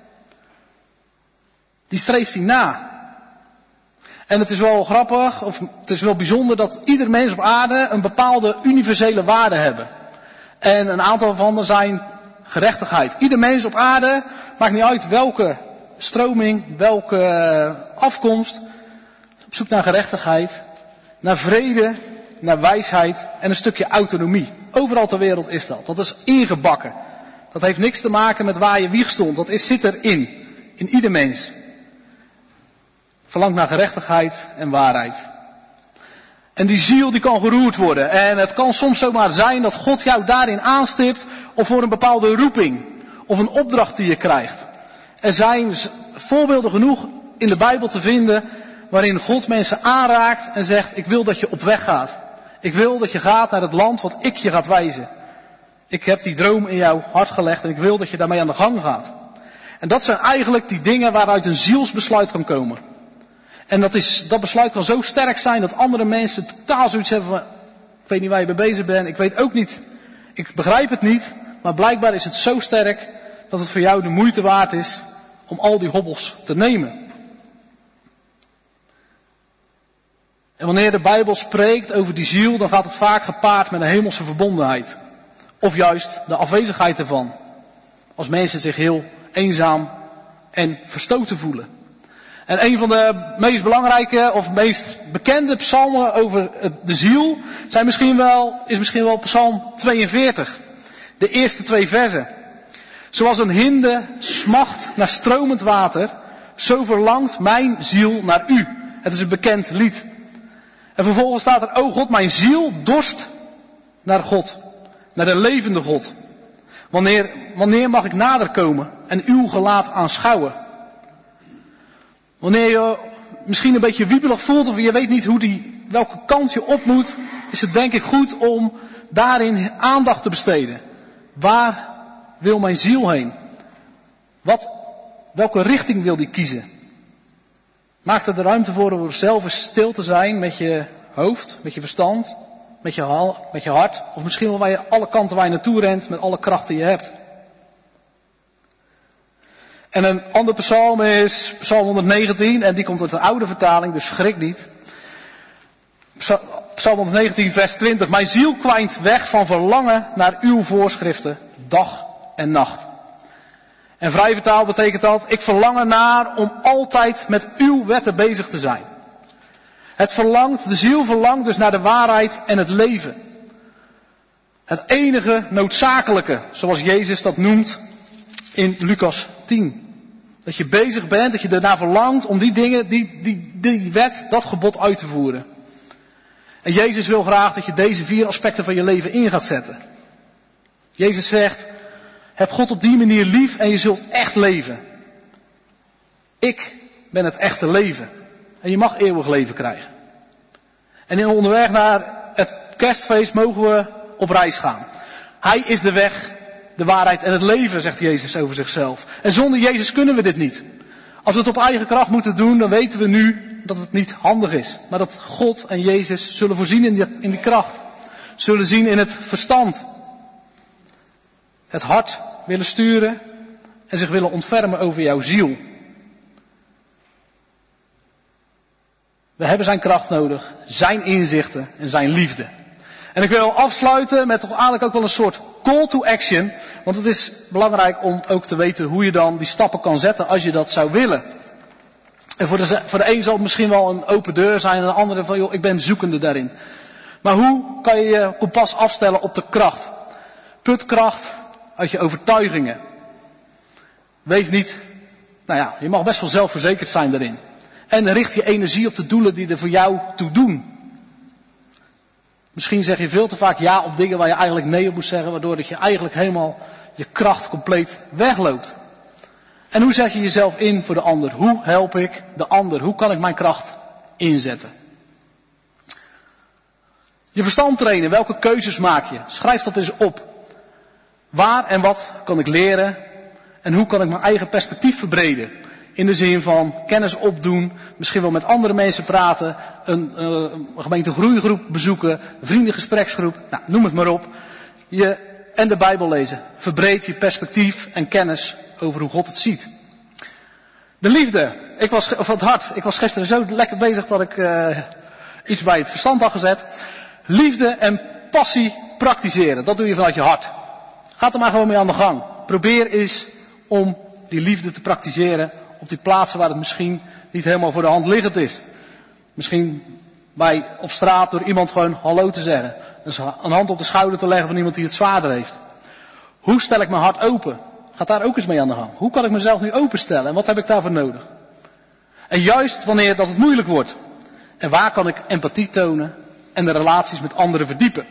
Die streeft hij na. En het is wel grappig, of het is wel bijzonder dat ieder mens op aarde een bepaalde universele waarde hebben. En een aantal van zijn gerechtigheid. Ieder mens op aarde, maakt niet uit welke stroming, welke afkomst, op zoek naar gerechtigheid, naar vrede, naar wijsheid en een stukje autonomie. Overal ter wereld is dat. Dat is ingebakken. Dat heeft niks te maken met waar je wieg stond. Dat is, zit erin. In ieder mens. Verlangt naar gerechtigheid en waarheid. En die ziel die kan geroerd worden. En het kan soms zomaar zijn dat God jou daarin aanstipt. Of voor een bepaalde roeping. Of een opdracht die je krijgt. Er zijn voorbeelden genoeg in de Bijbel te vinden. Waarin God mensen aanraakt en zegt, ik wil dat je op weg gaat. Ik wil dat je gaat naar het land wat ik je gaat wijzen. Ik heb die droom in jouw hart gelegd en ik wil dat je daarmee aan de gang gaat. En dat zijn eigenlijk die dingen waaruit een zielsbesluit kan komen. En dat, is, dat besluit kan zo sterk zijn dat andere mensen totaal zoiets hebben van, ik weet niet waar je mee bezig bent, ik weet ook niet, ik begrijp het niet, maar blijkbaar is het zo sterk dat het voor jou de moeite waard is om al die hobbels te nemen. En wanneer de Bijbel spreekt over die ziel, dan gaat het vaak gepaard met een hemelse verbondenheid. Of juist de afwezigheid ervan. Als mensen zich heel eenzaam en verstoten voelen. En een van de meest belangrijke of meest bekende psalmen over de ziel zijn misschien wel, is misschien wel Psalm tweeënveertig. De eerste twee versen. Zoals een hinde smacht naar stromend water, zo verlangt mijn ziel naar u. Het is een bekend lied. En vervolgens staat er, o God, mijn ziel dorst naar God. Naar de levende God. Wanneer, wanneer mag ik nader komen en uw gelaat aanschouwen? Wanneer je misschien een beetje wiebelig voelt of je weet niet hoe die, welke kant je op moet, is het denk ik goed om daarin aandacht te besteden. Waar wil mijn ziel heen? Wat, welke richting wil die kiezen? Maak er de ruimte voor om zelf eens stil te zijn met je hoofd, met je verstand, met je, met je hart. Of misschien wel waar je alle kanten waar je naartoe rent met alle krachten die je hebt. En een ander psalm is psalm honderdnegentien en die komt uit de oude vertaling, dus schrik niet. Psalm honderdnegentien vers twintig. Mijn ziel kwijnt weg van verlangen naar uw voorschriften, dag en nacht. En vrij vertaald betekent dat, ik verlang ernaar om altijd met uw wetten bezig te zijn. Het verlangt, de ziel verlangt dus naar de waarheid en het leven. Het enige noodzakelijke, zoals Jezus dat noemt in Lucas tien. Dat je bezig bent, dat je ernaar verlangt om die dingen, die, die, die wet, dat gebod uit te voeren. En Jezus wil graag dat je deze vier aspecten van je leven in gaat zetten. Jezus zegt, heb God op die manier lief en je zult echt leven. Ik ben het echte leven. En je mag eeuwig leven krijgen. En in onderweg naar het kerstfeest mogen we op reis gaan. Hij is de weg, de waarheid en het leven, zegt Jezus over zichzelf. En zonder Jezus kunnen we dit niet. Als we het op eigen kracht moeten doen, dan weten we nu dat het niet handig is. Maar dat God en Jezus zullen voorzien in die, in die kracht. Zullen zien in het verstand. Het hart willen sturen en zich willen ontfermen over jouw ziel. We hebben zijn kracht nodig, zijn inzichten en zijn liefde. En ik wil afsluiten met toch eigenlijk ook wel een soort call to action. Want het is belangrijk om ook te weten hoe je dan die stappen kan zetten als je dat zou willen. En voor de, voor de een zal het misschien wel een open deur zijn en de andere van joh, ik ben zoekende daarin. Maar hoe kan je je kompas afstellen op de kracht? Put kracht uit je overtuigingen. Wees niet, nou ja, je mag best wel zelfverzekerd zijn daarin. En richt je energie op de doelen die er voor jou toe doen. Misschien zeg je veel te vaak ja op dingen waar je eigenlijk nee op moet zeggen, waardoor dat je eigenlijk helemaal je kracht compleet wegloopt. En hoe zet je jezelf in voor de ander? Hoe help ik de ander? Hoe kan ik mijn kracht inzetten? Je verstand trainen, welke keuzes maak je? Schrijf dat eens op. Waar en wat kan ik leren? En hoe kan ik mijn eigen perspectief verbreden? In de zin van kennis opdoen, misschien wel met andere mensen praten, een, uh, een gemeente groeigroep bezoeken, een vriendengespreksgroep, nou, noem het maar op. Je, en de Bijbel lezen. Verbreed je perspectief en kennis over hoe God het ziet. De liefde, ik was, of het hart, ik was gisteren zo lekker bezig dat ik uh, iets bij het verstand had gezet. Liefde en passie praktiseren, dat doe je vanuit je hart. Ga er maar gewoon mee aan de gang. Probeer eens om die liefde te praktiseren op die plaatsen waar het misschien niet helemaal voor de hand liggend is. Misschien bij op straat door iemand gewoon hallo te zeggen. Dus een hand op de schouder te leggen van iemand die het zwaarder heeft. Hoe stel ik mijn hart open? Ga daar ook eens mee aan de gang. Hoe kan ik mezelf nu openstellen en wat heb ik daarvoor nodig? En juist wanneer dat het moeilijk wordt. En waar kan ik empathie tonen en de relaties met anderen verdiepen?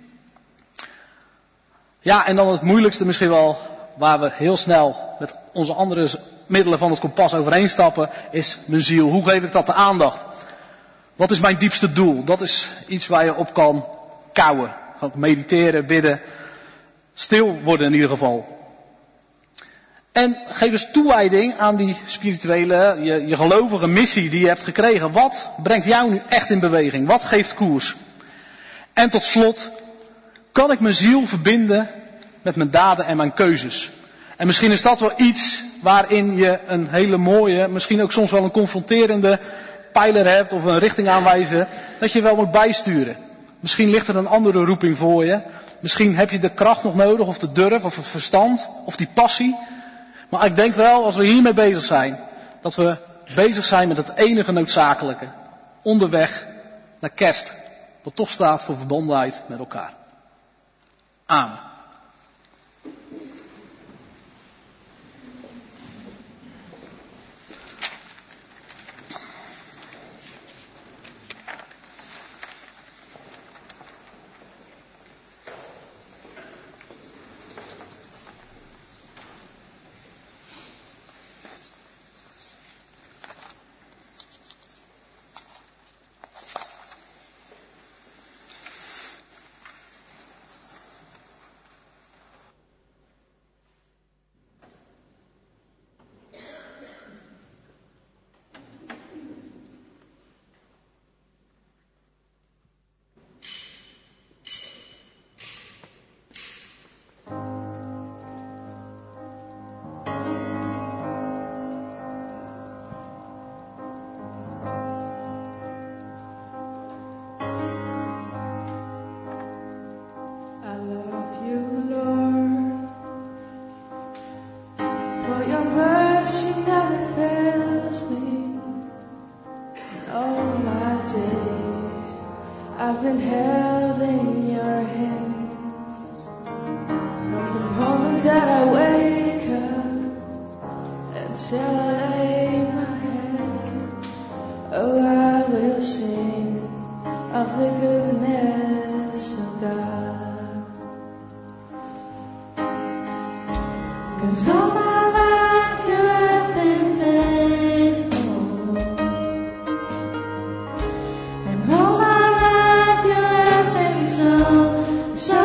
Ja, en dan het moeilijkste misschien wel, waar we heel snel met onze andere middelen van het kompas overheen stappen, is mijn ziel. Hoe geef ik dat de aandacht? Wat is mijn diepste doel? Dat is iets waar je op kan kouwen. Gewoon mediteren, bidden, stil worden in ieder geval. En geef eens toewijding aan die spirituele, je, je gelovige missie die je hebt gekregen. Wat brengt jou nu echt in beweging? Wat geeft koers? En tot slot, kan ik mijn ziel verbinden met mijn daden en mijn keuzes? En misschien is dat wel iets waarin je een hele mooie, misschien ook soms wel een confronterende pijler hebt of een richting aanwijzen, dat je wel moet bijsturen. Misschien ligt er een andere roeping voor je. Misschien heb je de kracht nog nodig of de durf of het verstand of die passie. Maar ik denk wel, als we hiermee bezig zijn, dat we bezig zijn met het enige noodzakelijke. Onderweg naar kerst. Wat toch staat voor verbondenheid met elkaar. Amen. been held in your hands from the moment that I wake up until I lay my head. Oh, I will sing of the goodness of God. 'Cause all my life you have been faithful, and all my life you have been so, so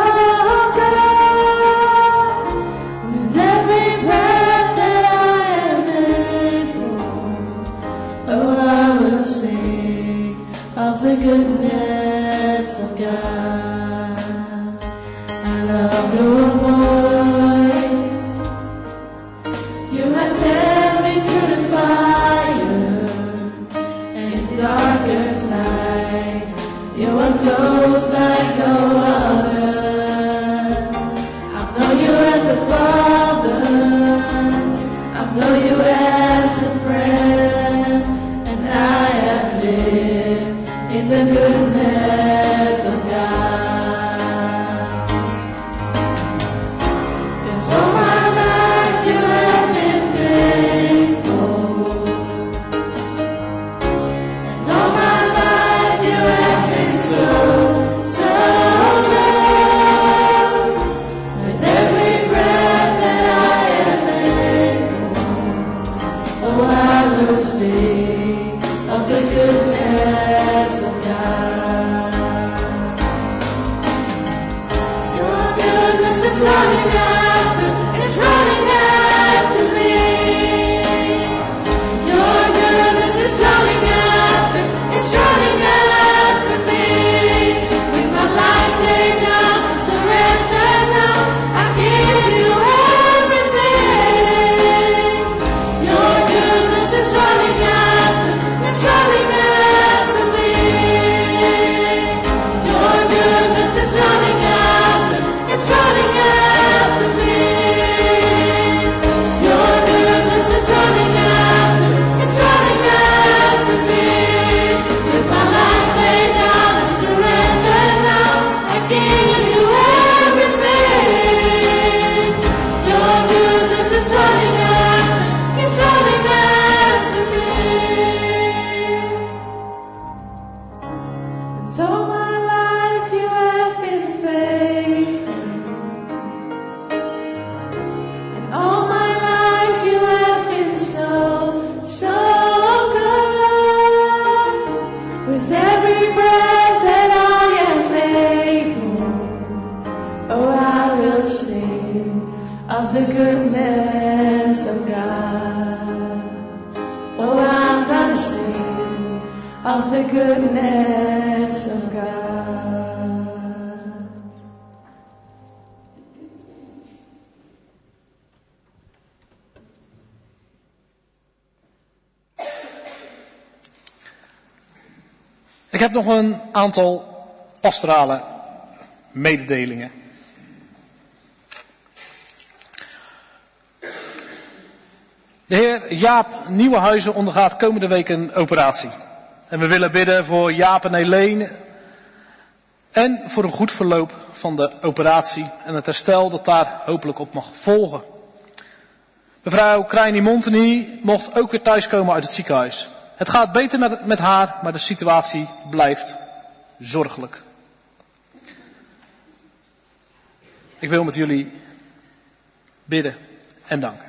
good. With every breath that I am able, oh, I will sing of the goodness of God. I love your voice. You have led me through the fire and in darkest nights. You are close like no other. I know you as a father. I know you as a friend, and I have lived in the goodness of God. 'Cause all my life you have been faithful, and all my life you have been so, so good. With every breath that I am able, oh, I will sing of the goodness of God. Your goodness is running after, it's running after me. Your goodness is running after, it's running after me. With my life laid down and surrendered now, I give you everything. Your goodness is running after, it's running after me. Your goodness is running after, it's running after me. Your goodness is running after, it's running after me. With my life laid down and surrendered now, I give you everything. Your goodness is running after, it's running after me. And all my life you have been faithful, and all my life you have been so, so good. With every breath that I am able, oh, I will sing of the goodness of God. Oh, I'm gonna sing of the goodness of God. Ik heb nog een aantal pastorale mededelingen. De heer Jaap Nieuwenhuizen ondergaat komende week een operatie. En we willen bidden voor Jaap en Helene en voor een goed verloop van de operatie en het herstel dat daar hopelijk op mag volgen. Mevrouw Krijni-Monteny mocht ook weer thuiskomen uit het ziekenhuis. Het gaat beter met, met haar, maar de situatie blijft zorgelijk. Ik wil met jullie bidden en danken.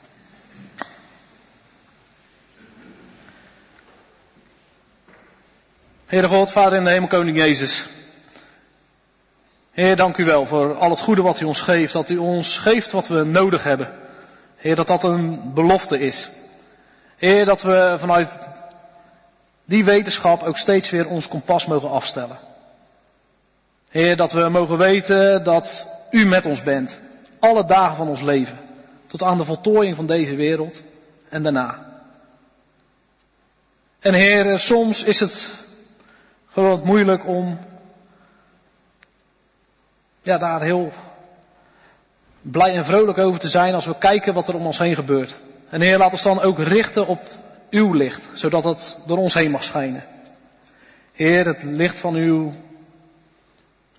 Heere God, Vader in de hemel, Koning Jezus. Heer, dank u wel voor al het goede wat u ons geeft. Dat u ons geeft wat we nodig hebben. Heer, dat dat een belofte is. Heer, dat we vanuit die wetenschap ook steeds weer ons kompas mogen afstellen. Heer, dat we mogen weten dat u met ons bent. Alle dagen van ons leven. Tot aan de voltooiing van deze wereld en daarna. En Heer, soms is het gewoon wat moeilijk om ja, daar heel blij en vrolijk over te zijn als we kijken wat er om ons heen gebeurt. En Heer, laat ons dan ook richten op uw licht, zodat het door ons heen mag schijnen. Heer, het licht van uw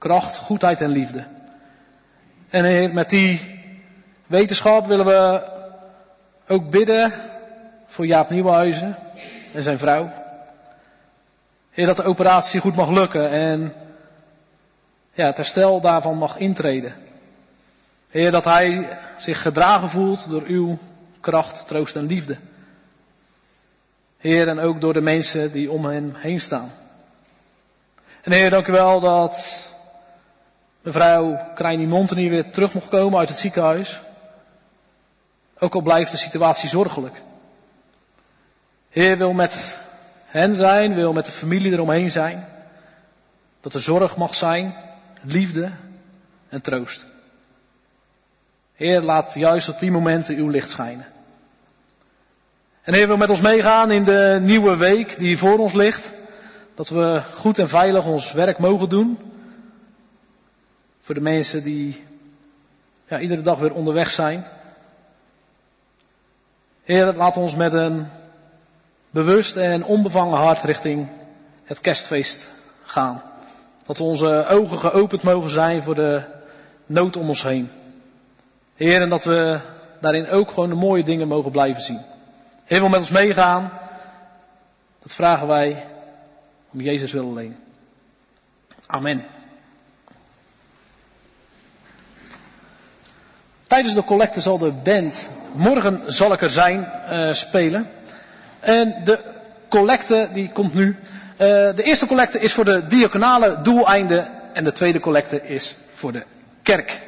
kracht, goedheid en liefde. En Heer, met die wetenschap willen we ook bidden voor Jaap Nieuwenhuizen en zijn vrouw. Heer, dat de operatie goed mag lukken en ja, het herstel daarvan mag intreden. Heer, dat hij zich gedragen voelt door uw kracht, troost en liefde. Heer, en ook door de mensen die om hem heen staan. En Heer, dank u wel dat mevrouw Krijni-Montenier weer terug mocht komen uit het ziekenhuis. Ook al blijft de situatie zorgelijk. Heer, wil met hen zijn, wil met de familie eromheen zijn. Dat er zorg mag zijn, liefde en troost. Heer, laat juist op die momenten uw licht schijnen. En Heer, wil met ons meegaan in de nieuwe week die voor ons ligt. Dat we goed en veilig ons werk mogen doen. Voor de mensen die ja, iedere dag weer onderweg zijn. Heer, laat ons met een bewust en onbevangen hart richting het kerstfeest gaan. Dat onze ogen geopend mogen zijn voor de nood om ons heen. Heer, en dat we daarin ook gewoon de mooie dingen mogen blijven zien. Heer, wil met ons meegaan. Dat vragen wij om Jezus wil alleen. Amen. Tijdens de collecte zal de band Morgen zal ik er zijn uh, spelen. En de collecte die komt nu. Uh, de eerste collecte is voor de diaconale doeleinden en de tweede collecte is voor de kerk.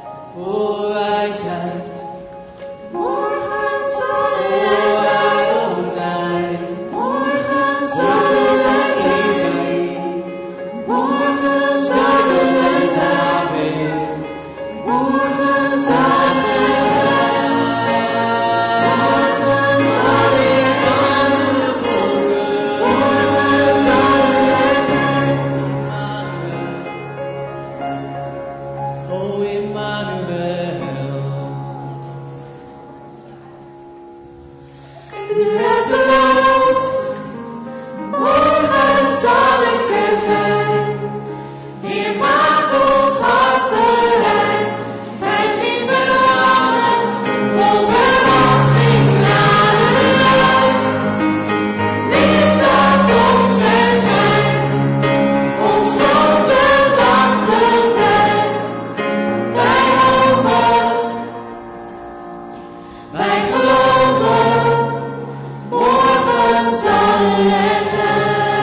Voor wijsheid, morgen zal er zijn. U hebt beloofd, morgen zal ik er zijn. Heer, maak ons hart bereid. Wij zien verlangend, vol verwachting naar u uit. Licht dat ons verschijnt, ons van de nacht bevrijdt. Wij hopen, wij geloven, morgen zal u er zijn.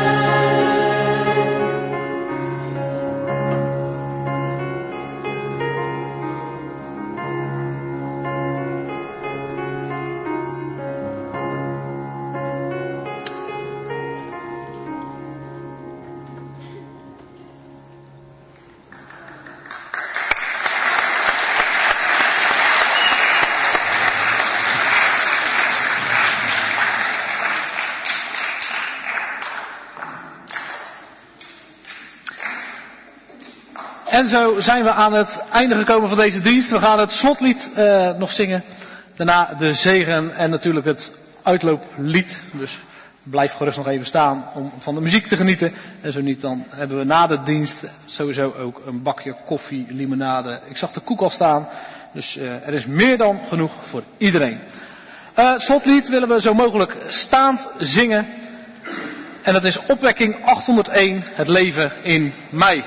En zo zijn we aan het einde gekomen van deze dienst. We gaan het slotlied uh, nog zingen. Daarna de zegen en natuurlijk het uitlooplied. Dus blijf gerust nog even staan om van de muziek te genieten. En zo niet, dan hebben we na de dienst sowieso ook een bakje koffie, limonade. Ik zag de koek al staan. Dus uh, er is meer dan genoeg voor iedereen. Uh, het slotlied willen we zo mogelijk staand zingen. En dat is opwekking achthonderdéén, het leven in mij.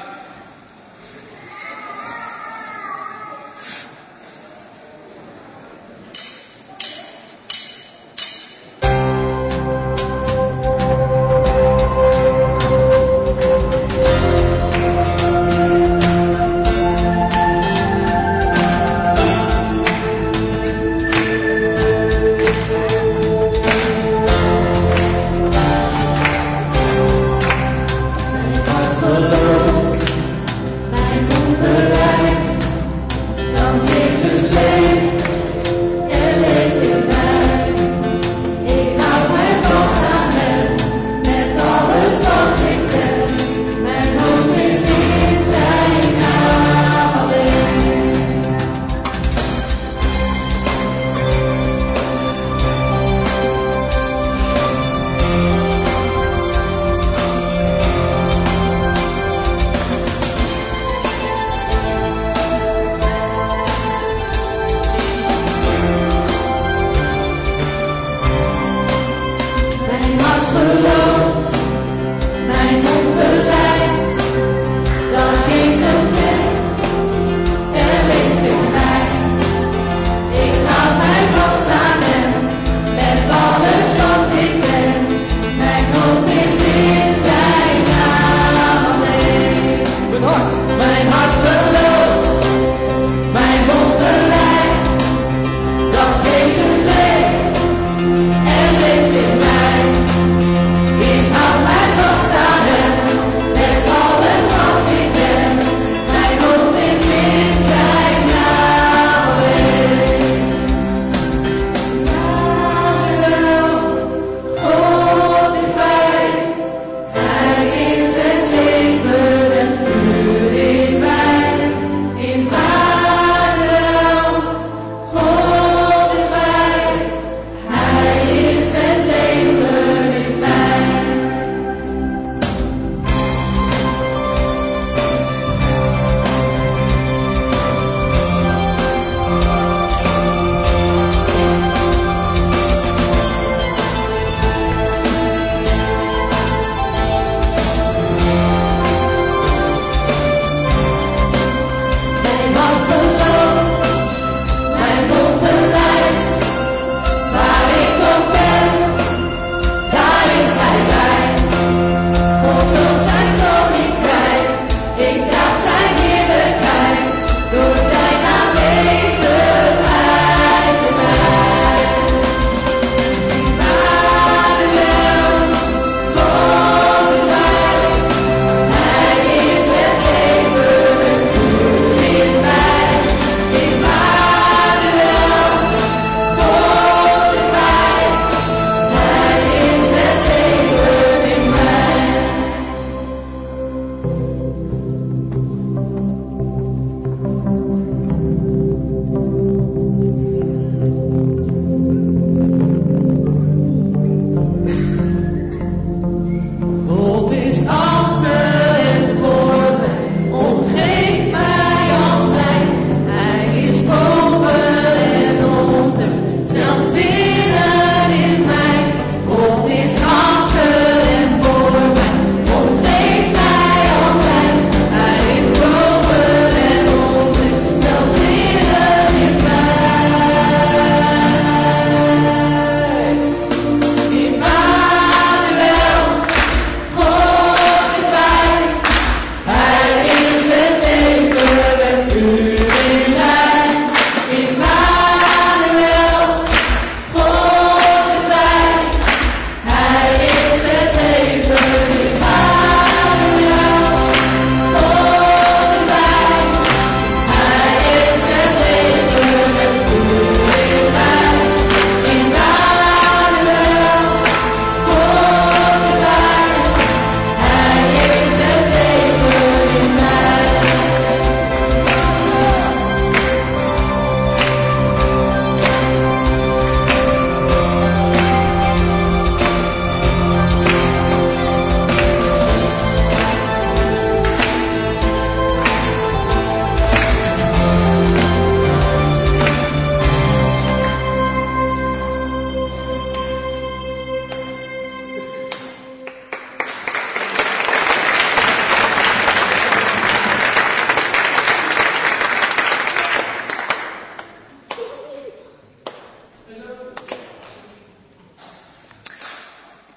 Geloof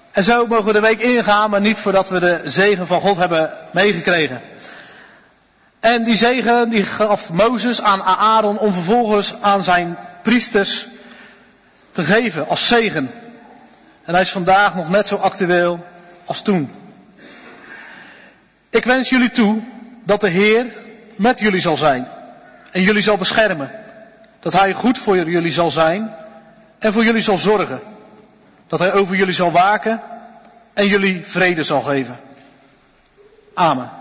En zo mogen we de week ingaan, maar niet voordat we de zegen van God hebben meegekregen. En die zegen die gaf Mozes aan Aaron om vervolgens aan zijn priesters te geven als zegen. En hij is vandaag nog net zo actueel als toen. Ik wens jullie toe dat de Heer met jullie zal zijn en jullie zal beschermen. Dat hij goed voor jullie zal zijn en voor jullie zal zorgen. Dat hij over jullie zal waken en jullie vrede zal geven. Amen.